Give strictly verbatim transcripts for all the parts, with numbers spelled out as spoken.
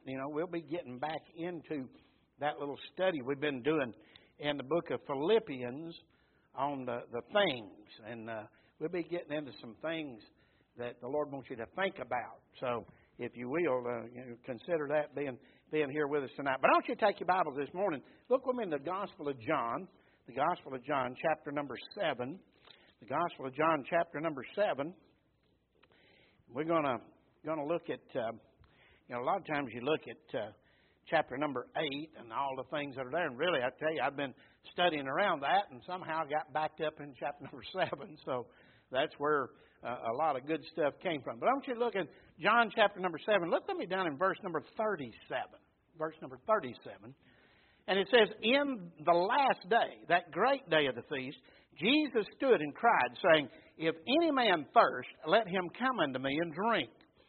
you know, we'll be getting back into that little study we've been doing in the book of Philippians on the, the things. And uh, we'll be getting into some things that the Lord wants you to think about. So, if you will, uh, you know, consider that being being here with us tonight. But I want you to take your Bibles this morning. Look with me in the Gospel of John, the Gospel of John, chapter number seven. The Gospel of John, chapter number seven. We're gonna gonna look at, uh, you know, a lot of times you look at uh, chapter number eight and all the things that are there, and really, I tell you, I've been studying around that, and somehow I got backed up in chapter number seven. So that's where uh, a lot of good stuff came from. But I want you to look at John chapter number seven. Look at me down in verse number thirty-seven. Verse number thirty-seven. And it says, in the last day, that great day of the feast, Jesus stood and cried, saying, if any man thirst, let him come unto me and drink.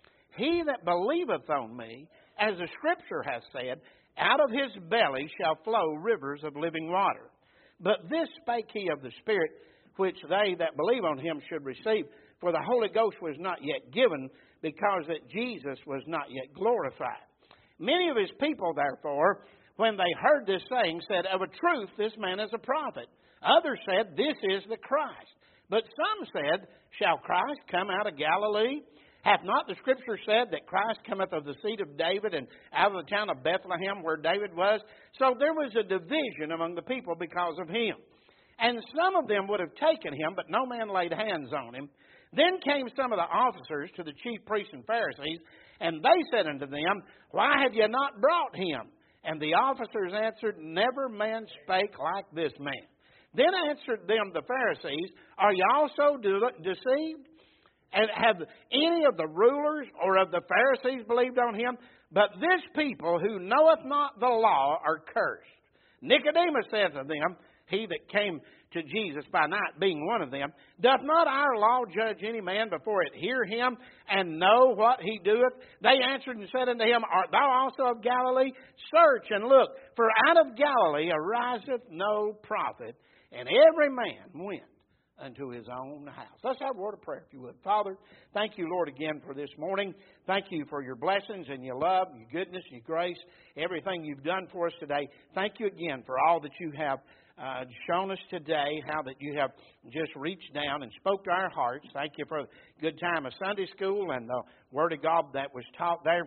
He that believeth on me, as the Scripture hath said, out of his belly shall flow rivers of living water. But this spake he of the Spirit, which they that believe on him should receive. For the Holy Ghost was not yet given, because that Jesus was not yet glorified. Many of his people, therefore, when they heard this saying, said, of a truth this man is a prophet. Others said, this is the Christ. But some said, shall Christ come out of Galilee? Hath not the Scripture said that Christ cometh of the seed of David and out of the town of Bethlehem where David was? So there was a division among the people because of him. And some of them would have taken him, but no man laid hands on him. Then came some of the officers to the chief priests and Pharisees, and they said unto them, why have ye not brought him? And the officers answered, never man spake like this man. Then answered them the Pharisees, are ye also de- deceived? And have any of the rulers or of the Pharisees believed on him? But this people who knoweth not the law are cursed. Nicodemus said to them, he that came to Jesus by night, being one of them, doth not our law judge any man before it hear him and know what he doeth? They answered and said unto him, art thou also of Galilee? Search and look, for out of Galilee ariseth no prophet. And every man went unto his own house. Let's have a word of prayer, if you would. Father, thank you, Lord, again for this morning. Thank you for your blessings and your love, your goodness, your grace, everything you've done for us today. Thank you again for all that you have uh, shown us today, how that you have just reached down and spoke to our hearts. Thank you for a good time of Sunday school and the Word of God that was taught there.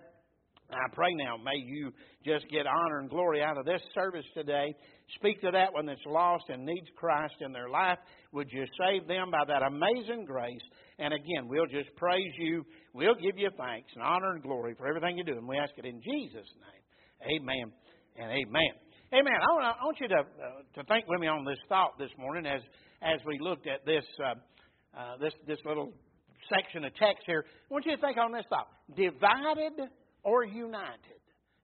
I pray now, may you just get honor and glory out of this service today. Speak to that one that's lost and needs Christ in their life. Would you save them by that amazing grace? And again, we'll just praise you. We'll give you thanks and honor and glory for everything you do. And we ask it in Jesus' name. Amen and amen. Amen. I want, I want you to uh, to think with me on this thought this morning as as we looked at this uh, uh, this this little section of text here. I want you to think on this thought: divided or united?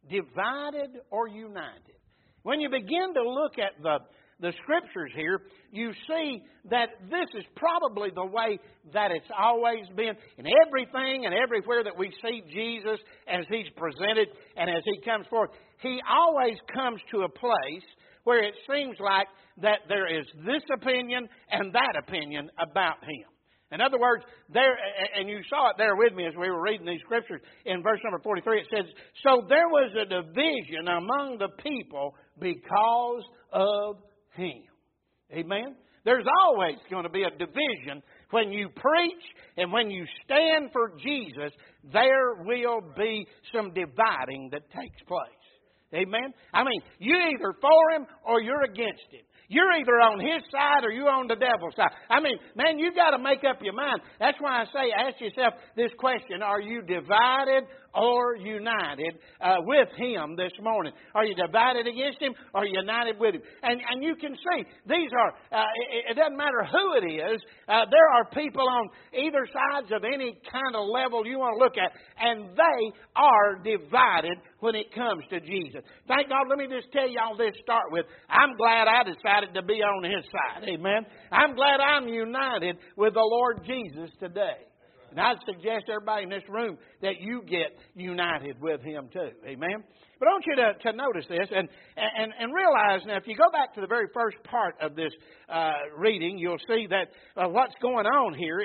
Divided or united? When you begin to look at the, the Scriptures here, you see that this is probably the way that it's always been. In everything and everywhere that we see Jesus as He's presented and as He comes forth, He always comes to a place where it seems like that there is this opinion and that opinion about Him. In other words, there, and you saw it there with me as we were reading these scriptures, in verse number forty-three, it says, so there was a division among the people because of him. Amen? There's always going to be a division when you preach and when you stand for Jesus. There will be some dividing that takes place. Amen? I mean, you're either for him or you're against him. You're either on his side or you're on the devil's side. I mean, man, you got to make up your mind. That's why I say, ask yourself this question: are you divided or united uh, with him this morning? Are you divided against him or united with him? And and you can see these are. Uh, it, it doesn't matter who it is. Uh, there are people on either sides of any kind of level you want to look at, and they are divided when it comes to Jesus. Thank God. Let me just tell y'all this. Start with, I'm glad I decided to be on his side. Amen. I'm glad I'm united with the Lord Jesus today. And I'd suggest everybody in this room that you get united with him too. Amen. But I want you to, to notice this and, and, and realize, now if you go back to the very first part of this uh, reading, you'll see that uh, what's going on here is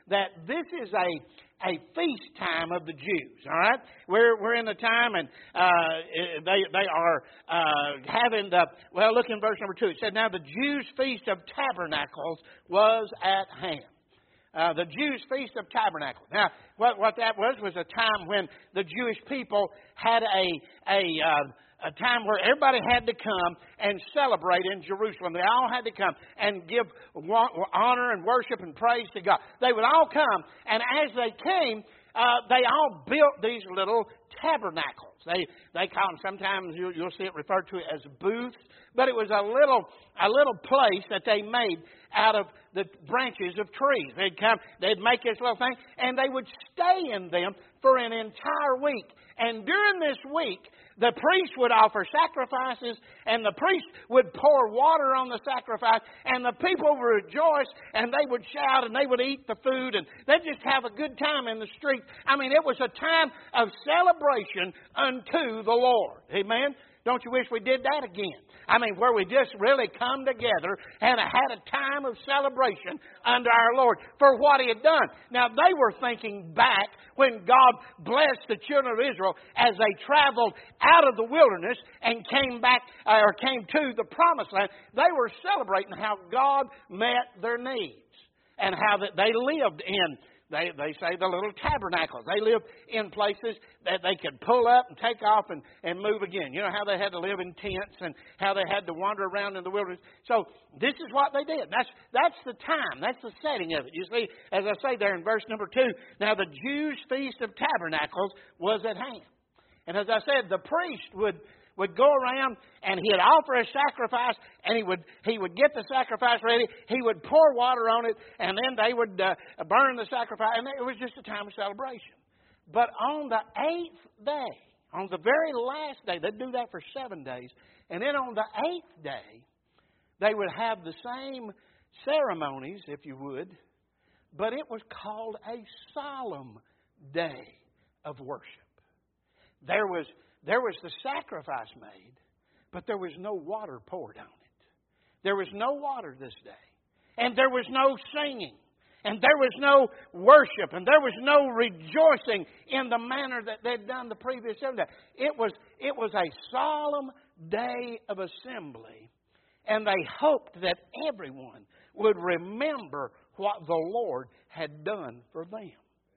that this is a, a feast time of the Jews, all right? We're, we're in the time, and uh, they, they are uh, having the, well, look in verse number two. It said, now the Jews' Feast of Tabernacles was at hand. Uh, the Jews' Feast of Tabernacles. Now, what, what that was was a time when the Jewish people had a a uh, a time where everybody had to come and celebrate in Jerusalem. They all had to come and give honor and worship and praise to God. They would all come, and as they came, uh, they all built these little tabernacles. They they call them, sometimes you'll, you'll see it referred to as booths, but it was a little a little place that they made out of the branches of trees. They'd come, they'd make this little thing, and they would stay in them for an entire week. And during this week, the priest would offer sacrifices, and the priest would pour water on the sacrifice, and the people would rejoice, and they would shout, and they would eat the food, and they'd just have a good time in the street. I mean, it was a time of celebration unto the Lord. Amen? Don't you wish we did that again? I mean, where we just really come together and had a time of celebration under our Lord for what He had done. Now, they were thinking back when God blessed the children of Israel as they traveled out of the wilderness and came back, or came to the promised land. They were celebrating how God met their needs and how that they lived in, They, they say, the little tabernacles. They lived in places that they could pull up and take off and, and move again. You know how they had to live in tents and how they had to wander around in the wilderness. So this is what they did. That's, that's the time. That's the setting of it. You see, as I say there in verse number two, now the Jews' Feast of Tabernacles was at hand. And as I said, the priest would... would go around and he'd offer a sacrifice, and he would he would get the sacrifice ready. He would pour water on it, and then they would uh, burn the sacrifice. And it was just a time of celebration. But on the eighth day, on the very last day, they'd do that for seven days. And then on the eighth day, they would have the same ceremonies, if you would, but it was called a solemn day of worship. There was... There was the sacrifice made, but there was no water poured on it. There was no water this day. And there was no singing. And there was no worship. And there was no rejoicing in the manner that they'd done the previous seven days. It was, it was a solemn day of assembly. And they hoped that everyone would remember what the Lord had done for them.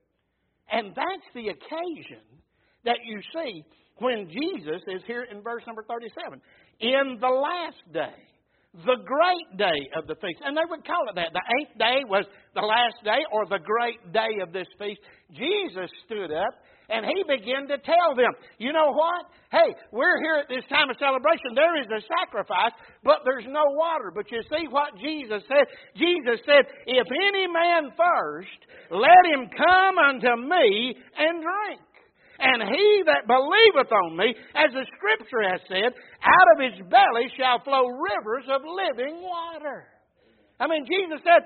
And that's the occasion that you see when Jesus is here in verse number thirty-seven. In the last day, the great day of the feast. And they would call it that. The eighth day was the last day, or the great day of this feast. Jesus stood up and He began to tell them, you know what? Hey, we're here at this time of celebration. There is a sacrifice, but there's no water. But you see what Jesus said? Jesus said, if any man thirst, let him come unto me and drink. And he that believeth on me, as the Scripture has said, out of his belly shall flow rivers of living water. I mean, Jesus said,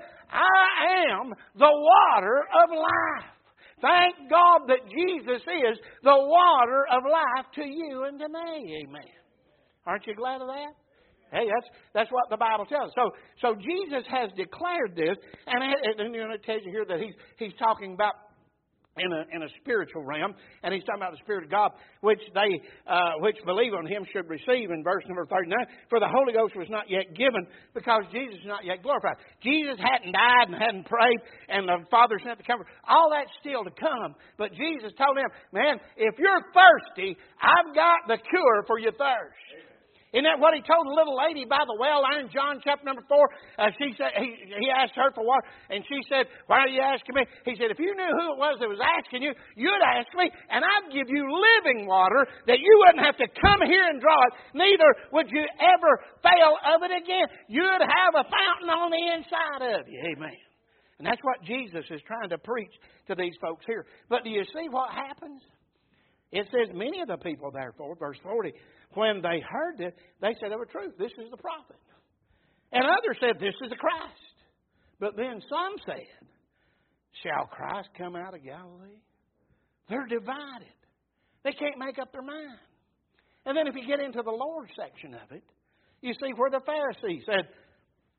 I am the water of life. Thank God that Jesus is the water of life to you and to me. Amen. Aren't you glad of that? Hey, that's that's what the Bible tells us. So, so Jesus has declared this, and, it, and you know, it tells you here that he's he's talking about in a in a spiritual realm, and he's talking about the Spirit of God, which they uh, which believe on Him should receive in verse number thirty-nine. For the Holy Ghost was not yet given, because Jesus is not yet glorified. Jesus hadn't died and hadn't prayed, and the Father sent the Comforter. All that's still to come. But Jesus told them, man, if you're thirsty, I've got the cure for your thirst. Isn't that what He told the little lady by the well in John chapter number four? Uh, she said he, he asked her for water, and she said, why are you asking me? He said, if you knew who it was that was asking you, you'd ask me, and I'd give you living water that you wouldn't have to come here and draw it. Neither would you ever fail of it again. You'd have a fountain on the inside of you. Amen. And that's what Jesus is trying to preach to these folks here. But do you see what happens? It says, many of the people, therefore, verse forty, when they heard it, they said, of a truth, this is the prophet. And others said, this is the Christ. But then some said, shall Christ come out of Galilee? They're divided. They can't make up their mind. And then if you get into the Lord's section of it, you see where the Pharisees said,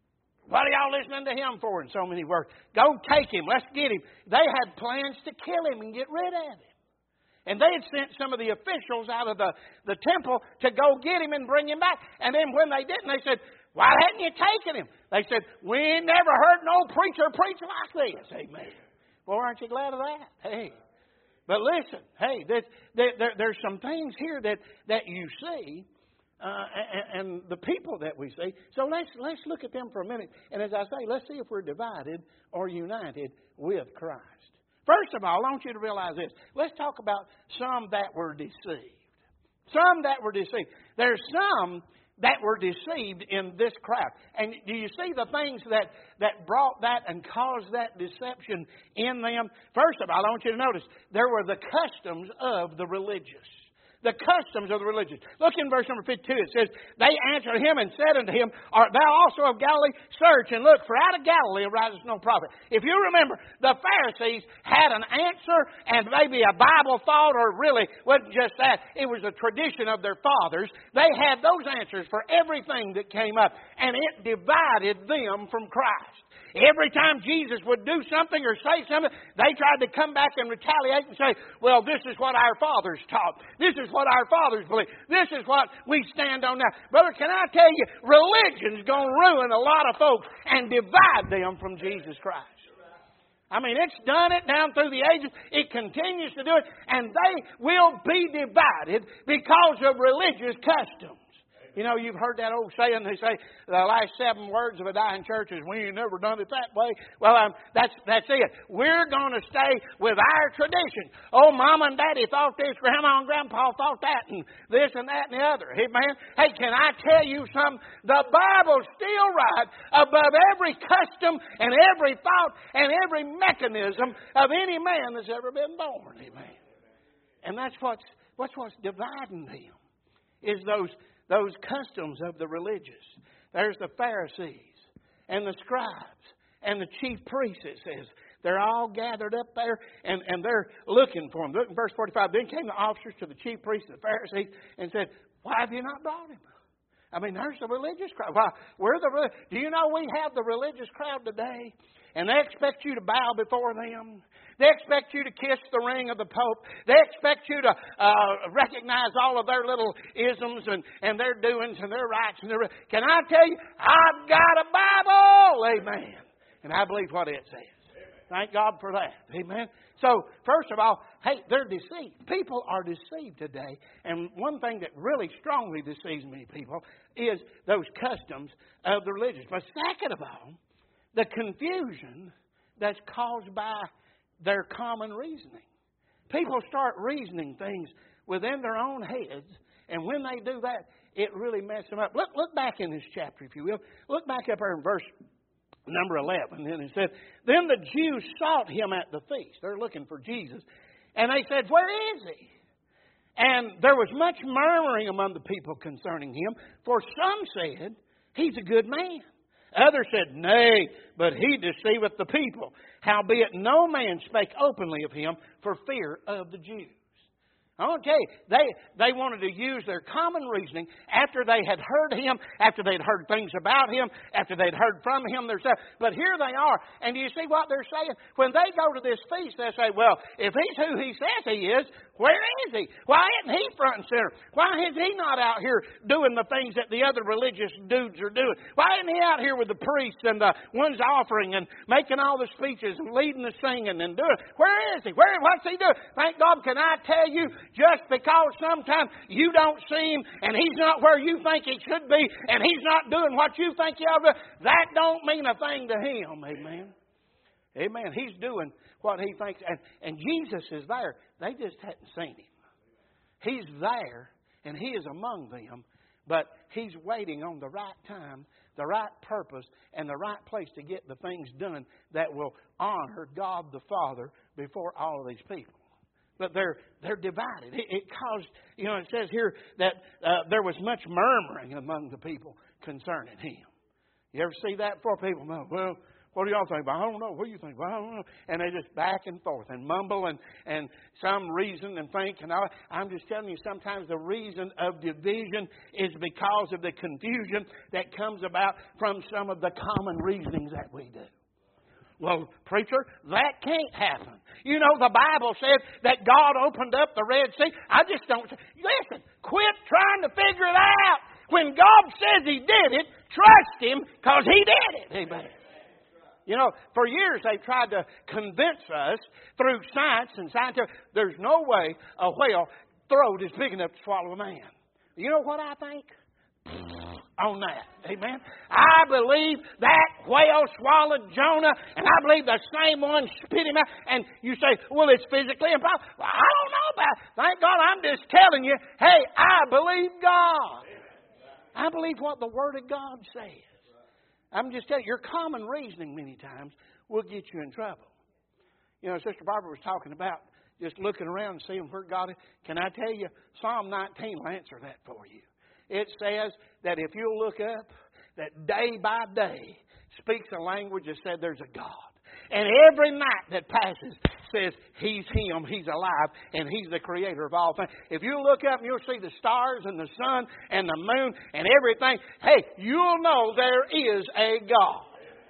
What are y'all listening to him for in so many words? Go take him. Let's get him. They had plans to kill him and get rid of him. And they had sent some of the officials out of the, the temple to go get him and bring him back. And then when they didn't, they said, why hadn't you taken him? They said, we never heard no preacher preach like this. Amen. Well, aren't you glad of that? Hey. But listen, hey, there, there, there's some things here that, that you see, uh, and, and the people that we see. So let's, let's look at them for a minute. And as I say, let's see if we're divided or united with Christ. First of all, I want you to realize this. Let's talk about some that were deceived. Some that were deceived. There's some that were deceived in this crowd. And do you see the things that, that brought that and caused that deception in them? First of all, I want you to notice there were the customs of the religious. The customs of the religious. Look in verse number fifty-two. It says, they answered him and said unto him, art thou also of Galilee? Search and look, for out of Galilee arises no prophet. If you remember, the Pharisees had an answer and maybe a Bible thought, or really wasn't just that. It was a tradition of their fathers. They had those answers for everything that came up. And it divided them from Christ. Every time Jesus would do something or say something, they tried to come back and retaliate and say, well, this is what our fathers taught. This is what our fathers believe. This is what we stand on now. Brother, can I tell you, religion's going to ruin a lot of folks and divide them from Jesus Christ. I mean, it's done it down through the ages. It continues to do it. And they will be divided because of religious customs. You know, you've heard that old saying, they say the last seven words of a dying church is, we ain't never done it that way. Well, um, that's that's it. We're going to stay with our tradition. Oh, Mama and Daddy thought this, Grandma and Grandpa thought that, and this and that and the other. Hey, man, hey, can I tell you something? The Bible's still right above every custom and every thought and every mechanism of any man that's ever been born. Amen. And that's what's, what's, what's dividing them, is those Those customs of the religious. There's the Pharisees and the scribes and the chief priests, it says. They're all gathered up there and, and they're looking for him. Look in verse forty-five. Then came the officers to the chief priests and the Pharisees and said, why have you not brought him? I mean, there's the religious crowd. Why, we're the, do you know we have the religious crowd today? And they expect you to bow before them. They expect you to kiss the ring of the Pope. They expect you to uh, recognize all of their little isms and, and their doings and their rights. And their, can I tell you, I've got a Bible. Amen. And I believe what it says. Thank God for that. Amen. So, first of all, hey, they're deceived. People are deceived today. And one thing that really strongly deceives many people is those customs of the religious. But second of all, the confusion that's caused by their common reasoning. People start reasoning things within their own heads, and when they do that, it really messes them up. Look, look back in this chapter, if you will. Look back up there in verse number eleven. And it said, then the Jews sought him at the feast. They're looking for Jesus. And they said, where is he? And there was much murmuring among the people concerning him, for some said, he's a good man. Others said, nay, but he deceiveth the people. Howbeit no man spake openly of him for fear of the Jews. I want to tell you, they, they wanted to use their common reasoning after they had heard him, after they'd heard things about him, after they'd heard from him themselves. But here they are, and do you see what they're saying? When they go to this feast, they say, well, if he's who he says he is, where is he? Why isn't he front and center? Why is he not out here doing the things that the other religious dudes are doing? Why isn't he out here with the priests and the ones offering and making all the speeches and leading the singing and doing? Where is he? Where? What's he doing? Thank God, can I tell you, just because sometimes you don't see him and he's not where you think he should be and he's not doing what you think he ought to do, that don't mean a thing to him. Amen. Amen. He's doing what he thinks. And, and Jesus is there. They just hadn't seen him. He's there and he is among them. But he's waiting on the right time, the right purpose, and the right place to get the things done that will honor God the Father before all of these people. But they're they're divided. It, it caused, you know, it says here that uh, there was much murmuring among the people concerning him. You ever see that before? People know, well, What do y'all think? Well, I don't know. What do you think? Well, I don't know. And they just back and forth and mumble and, and some reason and think. And all. I'm just telling you, sometimes the reason of division is because of the confusion that comes about from some of the common reasonings that we do. Well, preacher, that can't happen. You know, the Bible said that God opened up the Red Sea. I just don't... Listen, quit trying to figure it out. When God says He did it, trust Him because He did it. Amen. You know, for years they've tried to convince us through science and scientific, there's no way a whale throat is big enough to swallow a man. You know what I think? On that. Amen. I believe that whale swallowed Jonah, and I believe the same one spit him out. And you say, well, it's physically impossible. Well, I don't know about it. Thank God, I'm just telling you, hey, I believe God. I believe what the Word of God says. I'm just telling you, your common reasoning many times will get you in trouble. You know, Sister Barbara was talking about just looking around and seeing where God is. Can I tell you, Psalm nineteen will answer that for you. It says that if you'll look up, that day by day speaks a language that said there's a God. And every night that passes says He's Him, He's alive, and He's the Creator of all things. If you look up and you'll see the stars and the sun and the moon and everything, hey, you'll know there is a God.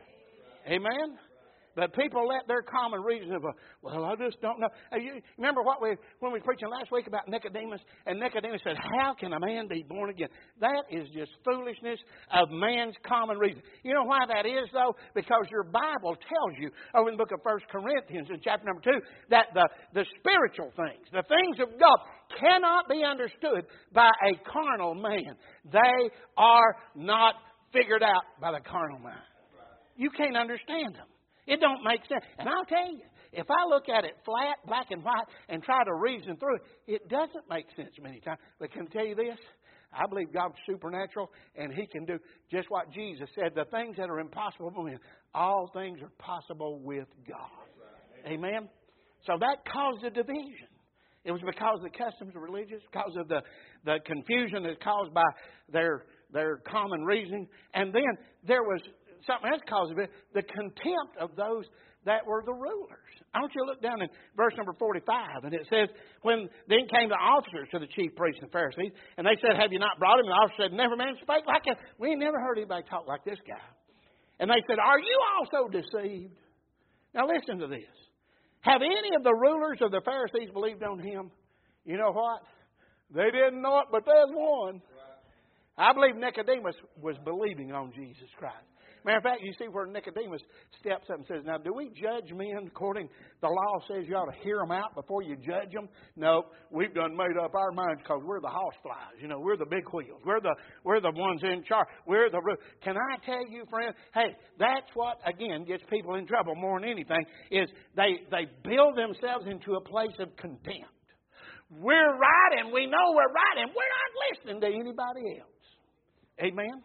Amen? But people let their common reason of, well, I just don't know. You remember what we when we were preaching last week about Nicodemus? And Nicodemus said, how can a man be born again? That is just foolishness of man's common reason. You know why that is, though? Because your Bible tells you, over in the book of First Corinthians in chapter number two, that the, the spiritual things, the things of God, cannot be understood by a carnal man. They are not figured out by the carnal mind. You can't understand them. It don't make sense. And I'll tell you, if I look at it flat, black and white, and try to reason through it, it doesn't make sense many times. But can I tell you this? I believe God's supernatural, and He can do just what Jesus said. The things that are impossible for men, all things are possible with God. Amen? So that caused a division. It was because of the customs of religious, because of the, the confusion that's caused by their, their common reasoning. And then there was something else caused it, the contempt of those that were the rulers. I want you to look down in verse number forty-five, and it says, when then came the officers to the chief priests and Pharisees, and they said, have you not brought him? And the officer said, never man spake like that. We ain't never heard anybody talk like this guy. And they said, are you also deceived? Now listen to this. Have any of the rulers of the Pharisees believed on him? You know what? They didn't know it, but there's one. I believe Nicodemus was believing on Jesus Christ. Matter of fact, you see where Nicodemus steps up and says, now, do we judge men according the law says you ought to hear them out before you judge them? No, we've done made up our minds because we're the horseflies. You know, we're the big wheels. We're the we're the ones in charge. We're the... Can I tell you, friend, hey, that's what, again, gets people in trouble more than anything, is they, they build themselves into a place of contempt. We're right and we know we're right and we're not listening to anybody else. Amen?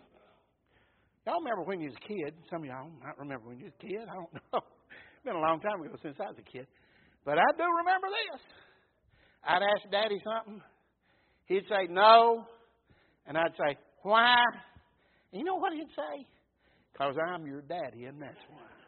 Y'all remember when you was a kid. Some of y'all might remember when you was a kid. I don't know. It's been a long time ago since I was a kid. But I do remember this. I'd ask Daddy something. He'd say, no. And I'd say, why? And you know what he'd say? Because I'm your daddy, and that's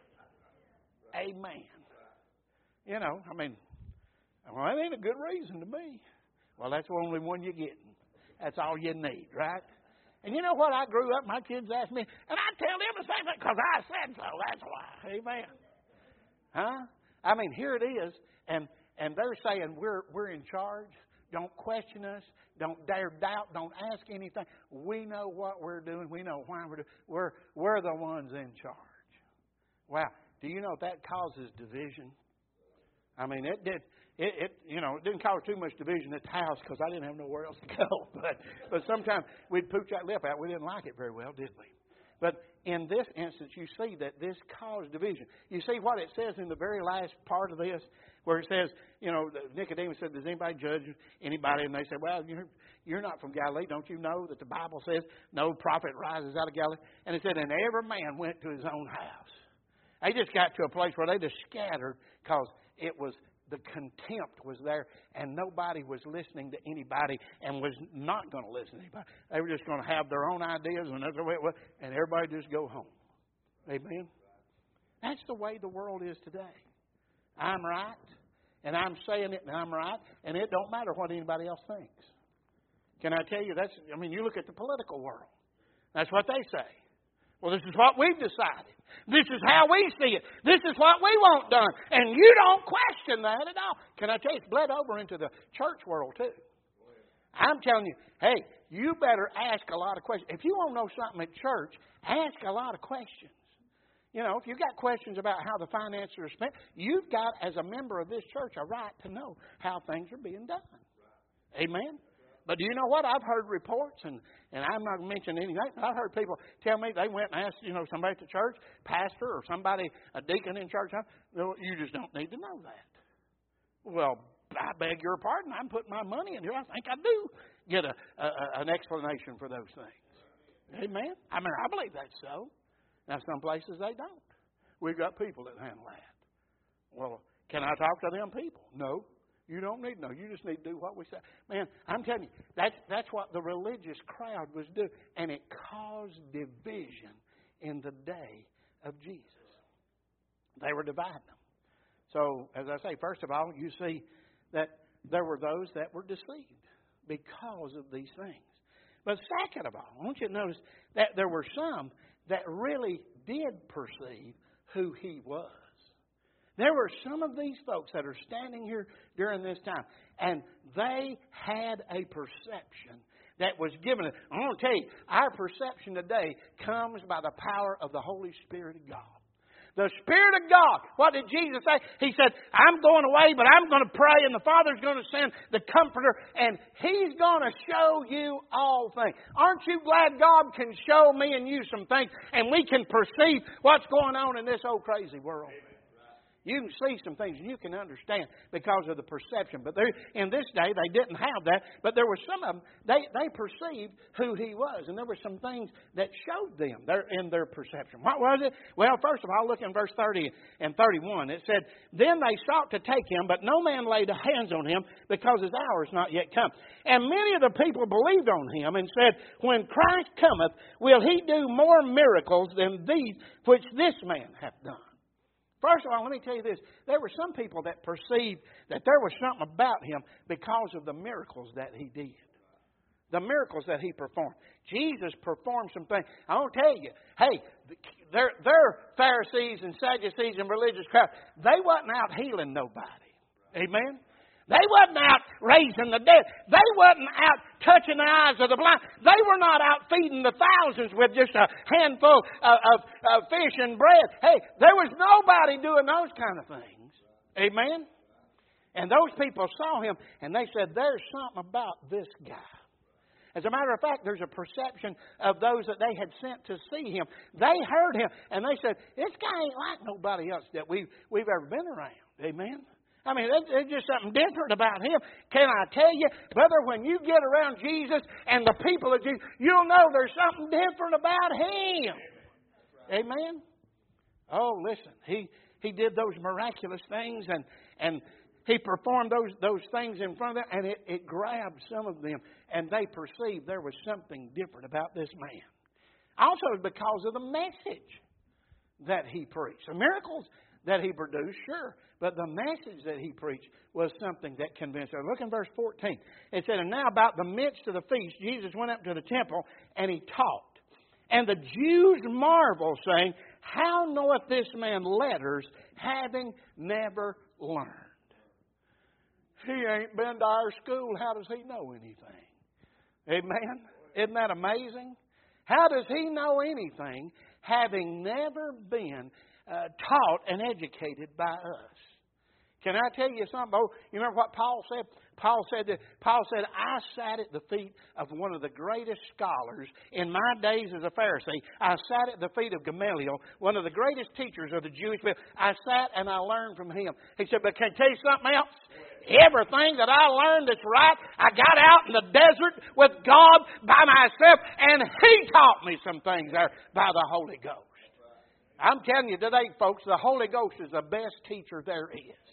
why. Amen. You know, I mean, well, that ain't a good reason to me. Well, that's the only one you're getting. That's all you need, right? And you know what? I grew up, my kids asked me, and I tell them the same thing because I said so. That's why. Amen. Huh? I mean, here it is, and and they're saying we're we're in charge. Don't question us. Don't dare doubt. Don't ask anything. We know what we're doing. We know why we're doing. We're we're the ones in charge. Wow. Do you know that causes division? I mean, it did. It, it, you know, it didn't cause too much division at the house because I didn't have nowhere else to go. But, but sometimes we'd pooch that lip out. We didn't like it very well, did we? But in this instance, you see that this caused division. You see what it says in the very last part of this, where it says, you know, Nicodemus said, does anybody judge anybody? And they said, well, you're, you're not from Galilee. Don't you know that the Bible says no prophet rises out of Galilee? And it said, and every man went to his own house. They just got to a place where they just scattered because it was the contempt was there, and nobody was listening to anybody and was not going to listen to anybody. They were just going to have their own ideas, and that's the way it was, and everybody just go home. Amen? That's the way the world is today. I'm right, and I'm saying it, and I'm right, and it don't matter what anybody else thinks. Can I tell you, that's, I mean, you look at the political world. That's what they say. Well, this is what we've decided. This is how we see it. This is what we want done. And you don't question that at all. Can I tell you, it's bled over into the church world too. I'm telling you, hey, you better ask a lot of questions. If you want to know something at church, ask a lot of questions. You know, if you've got questions about how the finances are spent, you've got, as a member of this church, a right to know how things are being done. Amen? But do you know what? I've heard reports, and, and I'm not mentioning anything, but I've heard people tell me they went and asked, you know, somebody at the church, pastor or somebody, a deacon in church, well, you just don't need to know that. Well, I beg your pardon. I'm putting my money in here. I think I do get a, a an explanation for those things. Amen? I mean, I believe that's so. Now, some places they don't. We've got people that handle that. Well, can I talk to them people? No. You don't need to know. You just need to do what we say. Man, I'm telling you, that's, that's what the religious crowd was doing. And it caused division in the day of Jesus. They were dividing them. So, as I say, first of all, you see that there were those that were deceived because of these things. But second of all, I want you to notice that there were some that really did perceive who He was. There were some of these folks that are standing here during this time, and they had a perception that was given. I want to tell you, our perception today comes by the power of the Holy Spirit of God. The Spirit of God. What did Jesus say? He said, I'm going away, but I'm going to pray, and the Father's going to send the Comforter, and He's going to show you all things. Aren't you glad God can show me and you some things, and we can perceive what's going on in this old crazy world? You can see some things and you can understand because of the perception. But in this day, they didn't have that. But there were some of them, they, they perceived who He was. And there were some things that showed them their, in their perception. What was it? Well, first of all, look in verse thirty and thirty-one. It said, Then they sought to take Him, but no man laid hands on Him because His hour is not yet come. And many of the people believed on Him and said, When Christ cometh, will He do more miracles than these which this man hath done? First of all, let me tell you this. There were some people that perceived that there was something about Him because of the miracles that He did. The miracles that He performed. Jesus performed some things. I want to tell you, hey, their, their Pharisees and Sadducees and religious crowd, they wasn't out healing nobody. Amen? They wasn't out raising the dead. They wasn't out touching the eyes of the blind. They were not out feeding the thousands with just a handful of, of, of fish and bread. Hey, there was nobody doing those kind of things. Amen? And those people saw Him and they said, there's something about this guy. As a matter of fact, there's a perception of those that they had sent to see Him. They heard Him and they said, this guy ain't like nobody else that we've, we've ever been around. Amen? I mean, there's just something different about Him. Can I tell you, brother, when you get around Jesus and the people of Jesus, you'll know there's something different about Him. Amen? Oh, listen, He He did those miraculous things and, and He performed those, those things in front of them, and it, it grabbed some of them, and they perceived there was something different about this man. Also because of the message that He preached. The miracles that He produced, sure. But the message that He preached was something that convinced them. Look in verse fourteen. It said, And now about the midst of the feast, Jesus went up to the temple and He taught. And the Jews marveled, saying, How knoweth this man letters, having never learned? He ain't been to our school. How does he know anything? Amen? Isn't that amazing? How does he know anything, having never been uh, taught and educated by us? Can I tell you something? Oh, you remember what Paul said? Paul said that Paul said, I sat at the feet of one of the greatest scholars in my days as a Pharisee. I sat at the feet of Gamaliel, one of the greatest teachers of the Jewish people. I sat and I learned from him. He said, but can I tell you something else? Everything that I learned that's right, I got out in the desert with God by myself, and He taught me some things there by the Holy Ghost. I'm telling you today, folks, the Holy Ghost is the best teacher there is.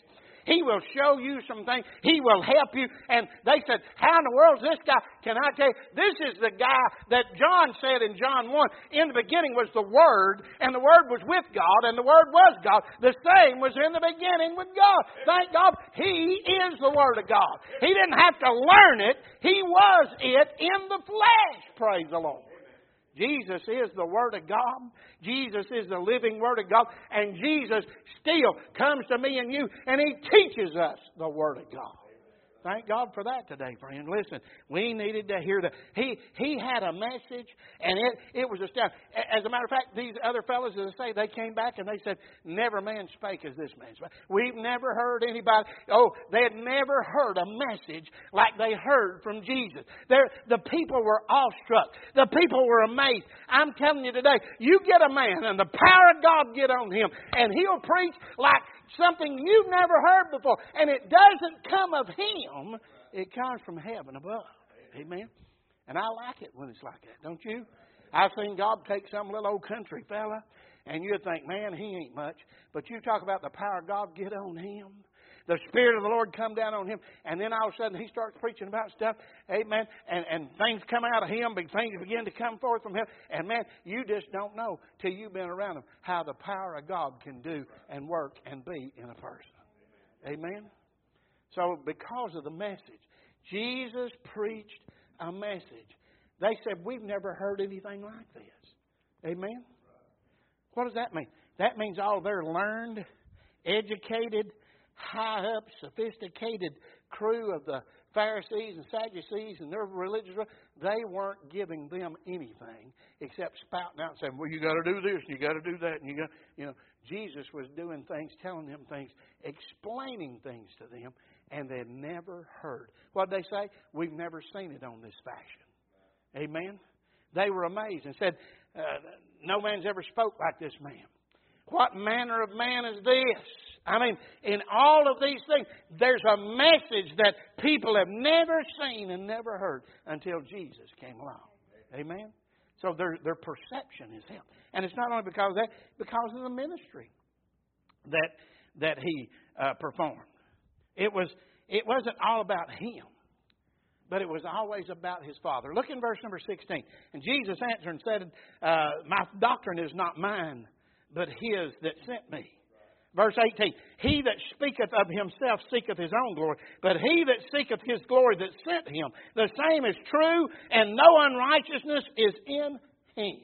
He will show you some things. He will help you. And they said, how in the world is this guy? Can I tell you, this is the guy that John said in John one, in the beginning was the Word, and the Word was with God, and the Word was God. The same was in the beginning with God. Thank God, He is the Word of God. He didn't have to learn it. He was it in the flesh. Praise the Lord. Jesus is the Word of God. Jesus is the living Word of God. And Jesus still comes to me and you, and He teaches us the Word of God. Thank God for that today, friend. Listen, we needed to hear that. He he had a message, and it, it was astounding. As a matter of fact, these other fellows, as I say, they came back and they said, never man spake as this man spake. We've never heard anybody, oh, they had never heard a message like they heard from Jesus. They're, the people were awestruck. The people were amazed. I'm telling you today, you get a man and the power of God get on him, and he'll preach like something you've never heard before. And it doesn't come of him. It comes from heaven above. Amen. And I like it when it's like that, don't you? I've seen God take some little old country fella, and you'd think, man, he ain't much. But you talk about the power of God get on him. The Spirit of the Lord come down on him, and then all of a sudden he starts preaching about stuff, amen, and, and things come out of him, big things begin to come forth from him, and man, you just don't know till you've been around him how the power of God can do and work and be in a person. Amen? So because of the message, Jesus preached a message. They said, we've never heard anything like this. Amen? What does that mean? That means all their learned, educated, high up, sophisticated crew of the Pharisees and Sadducees and their religious, they weren't giving them anything except spouting out and saying, well, you got to do this and you got to do that. And you got, you know, Jesus was doing things, telling them things, explaining things to them, and they'd never heard. What did they say? We've never seen it on this fashion. Amen? They were amazed and said, uh, no man's ever spoke like this man. What manner of man is this? I mean, in all of these things, there's a message that people have never seen and never heard until Jesus came along. Amen? So their, their perception is him. And it's not only because of that, because of the ministry that that he uh, performed. It, was, it wasn't all about him, but it was always about his Father. Look in verse number sixteen. And Jesus answered and said, uh, my doctrine is not mine, but his that sent me. Verse eighteen, he that speaketh of himself seeketh his own glory, but he that seeketh his glory that sent him, the same is true, and no unrighteousness is in him.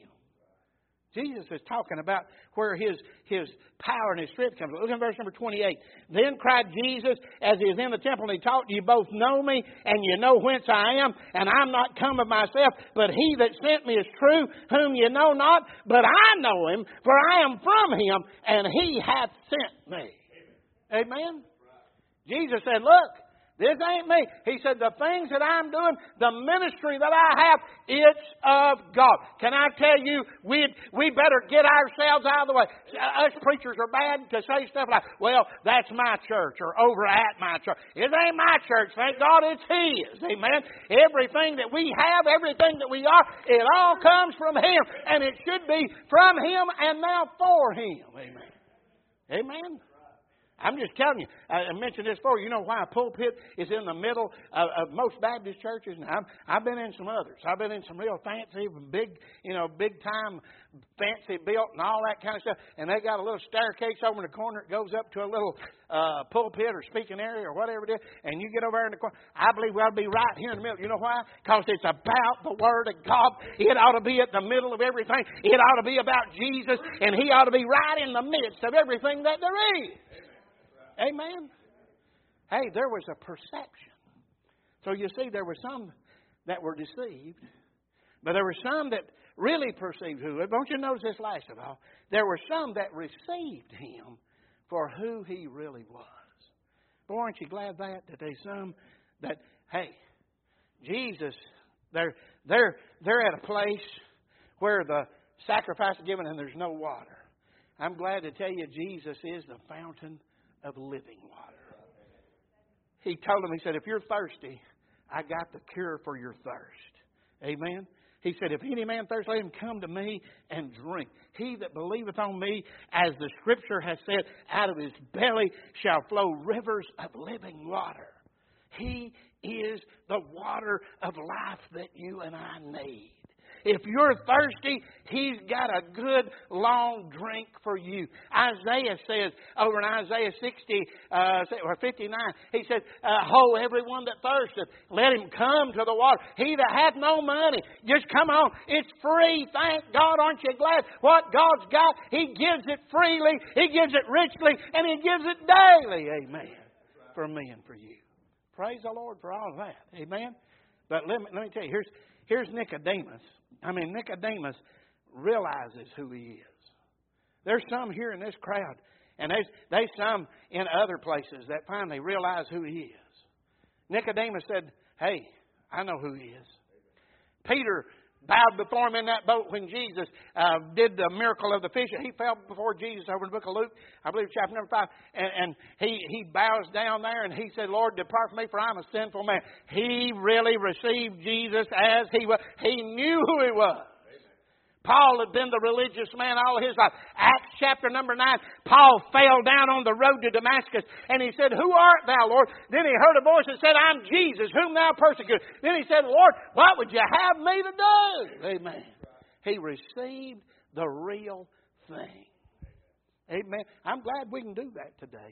Jesus is talking about where his, his power and his strength comes. Look at verse number twenty-eight. Then cried Jesus, as he is in the temple, and he taught, you both know me, and you know whence I am, and I'm not come of myself, but he that sent me is true, whom you know not, but I know him, for I am from him, and he hath sent me. Amen? Jesus said, look, this ain't me. He said, the things that I'm doing, the ministry that I have, it's of God. Can I tell you, we we better get ourselves out of the way. Us preachers are bad to say stuff like, well, that's my church, or over at my church. It ain't my church. Thank God it's His. Amen. Everything that we have, everything that we are, it all comes from Him. And it should be from Him and now for Him. Amen. Amen. I'm just telling you, I mentioned this before, you know why a pulpit is in the middle of, of most Baptist churches? And I've, I've been in some others. I've been in some real fancy, big, you know, big time, fancy built and all that kind of stuff. And they got a little staircase over in the corner that goes up to a little uh, pulpit or speaking area or whatever it is. And you get over there in the corner. I believe we ought to be right here in the middle. You know why? Because it's about the Word of God. It ought to be at the middle of everything. It ought to be about Jesus. And He ought to be right in the midst of everything that there is. Amen. Hey, there was a perception. So you see, there were some that were deceived, but there were some that really perceived who. Don't you notice this last of all? There were some that received Him for who He really was. Boy, aren't you glad that that there's some that, hey, Jesus, they're they're they're at a place where the sacrifice is given and there's no water. I'm glad to tell you, Jesus is the fountain of living water. He told him, He said, if you're thirsty, I got the cure for your thirst. Amen. He said, if any man thirst, let him come to me and drink. He that believeth on me, as the Scripture has said, out of his belly shall flow rivers of living water. He is the water of life that you and I need. If you're thirsty, He's got a good long drink for you. Isaiah says over in Isaiah sixty uh, or fifty-nine, he says, uh, "Ho, everyone that thirsteth, let him come to the water. He that hath no money, just come on. It's free. Thank God, aren't you glad? What God's got, He gives it freely. He gives it richly, and He gives it daily. Amen. For me and for you. Praise the Lord for all of that. Amen. But let me let me tell you, here's here's Nicodemus. I mean, Nicodemus realizes who he is. There's some here in this crowd, and there's, there's some in other places that finally realize who he is. Nicodemus said, hey, I know who he is. Peter bowed before him in that boat when Jesus uh, did the miracle of the fish. He fell before Jesus over in the book of Luke, I believe chapter number five. And, and he, he bows down there and he said, Lord, depart from me, for I'm a sinful man. He really received Jesus as he was. He knew who he was. Paul had been the religious man all his life. Acts chapter number nine, Paul fell down on the road to Damascus and he said, who art thou, Lord? Then he heard a voice that said, I'm Jesus, whom thou persecutest. Then he said, Lord, what would you have me to do? Amen. He received the real thing. Amen. I'm glad we can do that today.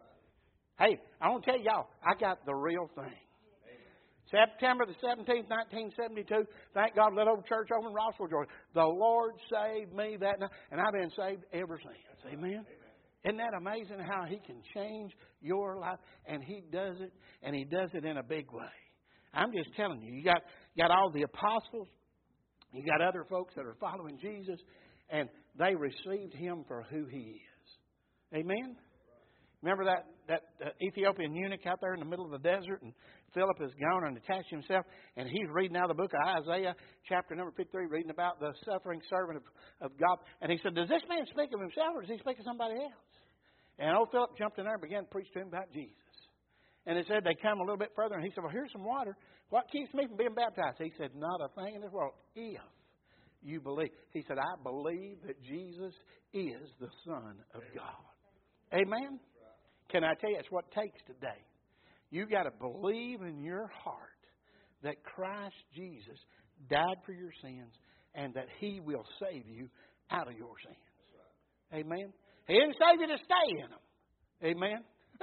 Hey, I want to tell y'all, I got the real thing. September the seventeenth, nineteen seventy-two. Thank God, little old church over in Rossville, Georgia. The Lord saved me that night, and I've been saved ever since. Amen? Amen. Isn't that amazing how He can change your life? And He does it, and He does it in a big way. I'm just telling you, you got, got all the apostles, you got other folks that are following Jesus, and they received Him for who He is. Amen? Remember that, that uh, Ethiopian eunuch out there in the middle of the desert, and Philip has gone and attached himself, and he's reading out of the book of Isaiah, chapter number fifty-three, reading about the suffering servant of, of God. And he said, does this man speak of himself, or does he speak of somebody else? And old Philip jumped in there and began to preach to him about Jesus. And it said they come a little bit further, and he said, well, here's some water. What keeps me from being baptized? He said, not a thing in this world, if you believe. He said, I believe that Jesus is the Son of God. Amen? Can I tell you, it's what it takes today. You got to believe in your heart that Christ Jesus died for your sins and that He will save you out of your sins. Amen? He didn't save you to stay in them. Amen?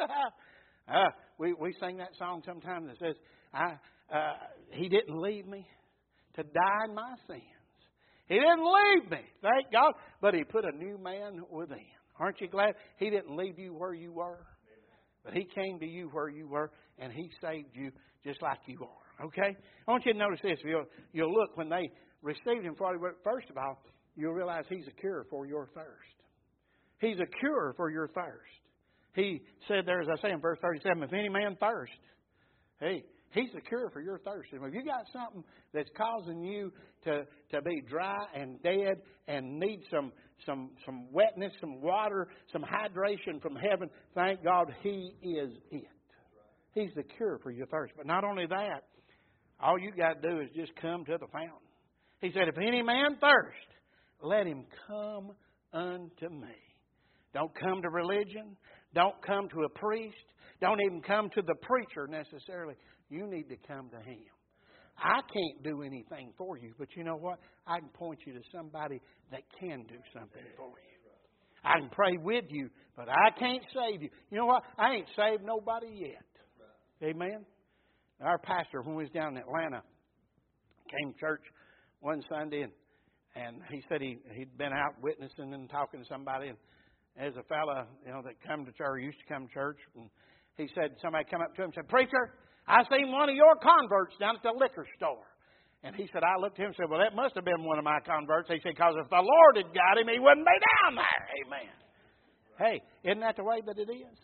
uh, we, we sing that song sometimes that says, I, uh, He didn't leave me to die in my sins. He didn't leave me, thank God, but He put a new man within. Aren't you glad He didn't leave you where you were? But He came to you where you were, and He saved you just like you are. Okay? I want you to notice this. You'll, you'll look when they received Him. First of all, you'll realize He's a cure for your thirst. He's a cure for your thirst. He said there, as I say in verse thirty-seven, if any man thirst, hey, He's the cure for your thirst. And if you got something that's causing you to, to be dry and dead and need some, some, some wetness, some water, some hydration from heaven, thank God He is it. He's the cure for your thirst. But not only that, all you got to do is just come to the fountain. He said, if any man thirst, let him come unto me. Don't come to religion. Don't come to a priest. Don't even come to the preacher necessarily. You need to come to Him. I can't do anything for you, but you know what? I can point you to somebody that can do something for you. I can pray with you, but I can't save you. You know what? I ain't saved nobody yet. Amen? Our pastor, when we was down in Atlanta, came to church one Sunday, and, and he said he, he'd been out witnessing and talking to somebody, and there's a fella, you know, that come to church, used to come to church, and he said, somebody come up to him and said, preacher, I seen one of your converts down at the liquor store. And he said, I looked at him and said, well, that must have been one of my converts. He said, because if the Lord had got him, he wouldn't be down there. Amen. Hey, isn't that the way that it is?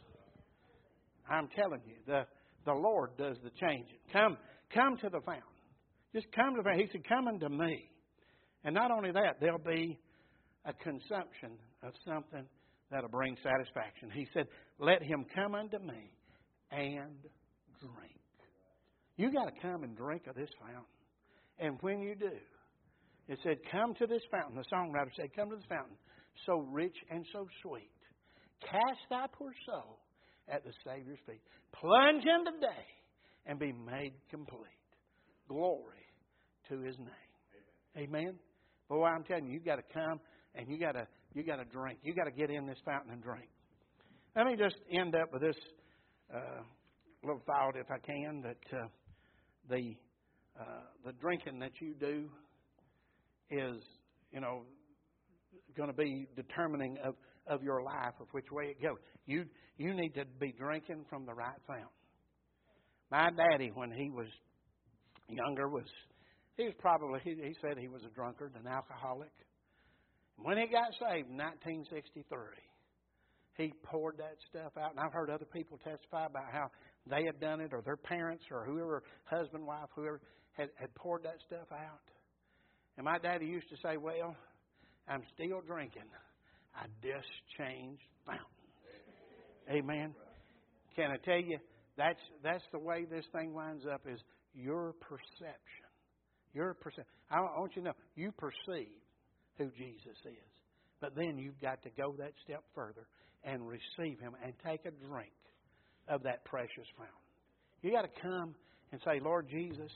I'm telling you, the, the Lord does the changing. Come, come to the fountain. Just come to the fountain. He said, come unto me. And not only that, there'll be a consumption of something that'll bring satisfaction. He said, let him come unto me and drink. You got to come and drink of this fountain. And when you do, It said, come to this fountain. The songwriter said, come to this fountain, so rich and so sweet. Cast thy poor soul at the Savior's feet. Plunge in today and be made complete. Glory to His name. Amen. Amen? Boy, I'm telling you, you've got to come and you got to you got to drink. You got to get in this fountain and drink. Let me just end up with this uh, little thought, if I can, that uh, the uh, the drinking that you do is, you know, going to be determining of, of your life, of which way it goes. You you need to be drinking from the right fountain. My daddy, when he was younger, was he was probably he, he said he was a drunkard, an alcoholic. When he got saved in nineteen sixty-three, he poured that stuff out. And I've heard other people testify about how they had done it, or their parents, or whoever, husband, wife, whoever, had, had poured that stuff out. And my daddy used to say, well, I'm still drinking. I just changed fountains. Amen. Can I tell you, that's that's the way this thing winds up, is your perception. Your perception. I want you to know, you perceive who Jesus is. But then you've got to go that step further and receive Him and take a drink of that precious fountain. You got to come and say, Lord Jesus,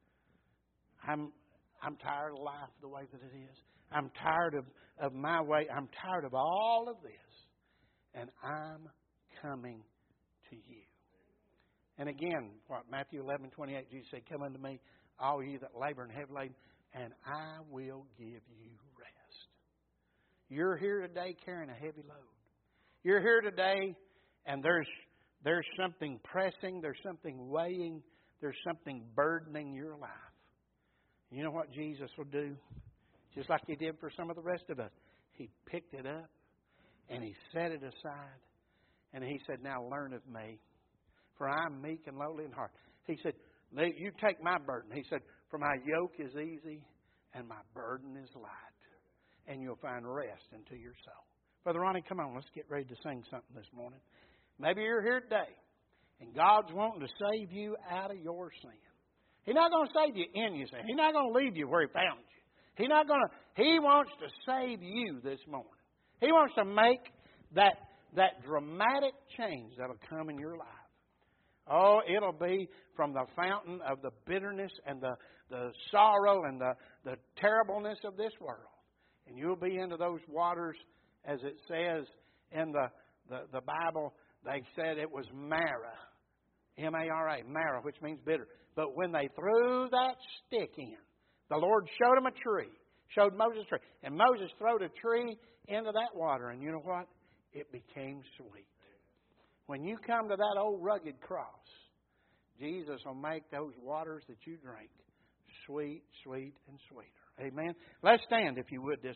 I'm I'm tired of life the way that it is. I'm tired of, of my way. I'm tired of all of this. And I'm coming to you. And again, what Matthew eleven twenty-eight, Jesus said, come unto me, all ye that labor and heavy laden, and I will give you rest. You're here today carrying a heavy load. You're here today and there's there's something pressing, there's something weighing, there's something burdening your life. You know what Jesus will do? Just like He did for some of the rest of us. He picked it up and He set it aside. And He said, now learn of me, for I am meek and lowly in heart. He said, you take my burden. He said, for my yoke is easy and my burden is light. And you'll find rest into your soul. Brother Ronnie, come on, let's get ready to sing something this morning. Maybe you're here today and God's wanting to save you out of your sin. He's not going to save you in your sin. He's not going to leave you where He found you. He's not going to. He wants to save you this morning. He wants to make that that dramatic change that'll come in your life. Oh, it'll be from the fountain of the bitterness and the, the sorrow and the, the terribleness of this world. And you'll be into those waters, as it says in the, the, the Bible. They said it was Marah. M A R A, Marah, which means bitter. But when they threw that stick in, the Lord showed them a tree, showed Moses a tree. And Moses threw a tree into that water. And you know what? It became sweet. When you come to that old rugged cross, Jesus will make those waters that you drink sweet, sweet, and sweeter. Amen. Let's stand, if you would, this